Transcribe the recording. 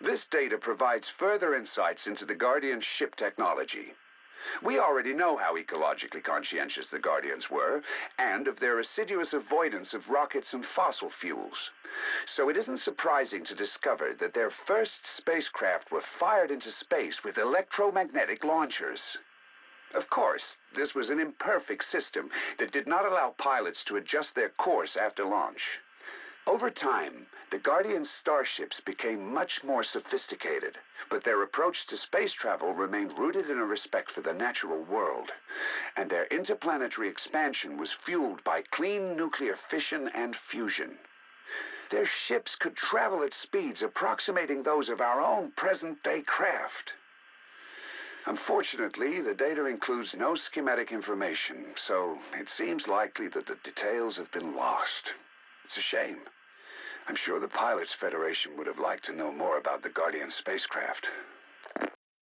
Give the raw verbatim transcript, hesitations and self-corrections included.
This data provides further insights into the Guardian's ship technology. We already know how ecologically conscientious the Guardians were, and of their assiduous avoidance of rockets and fossil fuels. So it isn't surprising to discover that their first spacecraft were fired into space with electromagnetic launchers. Of course, this was an imperfect system that did not allow pilots to adjust their course after launch. Over time, the Guardian starships became much more sophisticated, but their approach to space travel remained rooted in a respect for the natural world, and their interplanetary expansion was fueled by clean nuclear fission and fusion. Their ships could travel at speeds approximating those of our own present-day craft. Unfortunately, the data includes no schematic information, so it seems likely that the details have been lost. It's a shame. I'm sure the Pilots Federation would have liked to know more about the Guardian spacecraft.